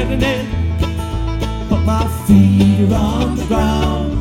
standing in, but my feet are on the ground.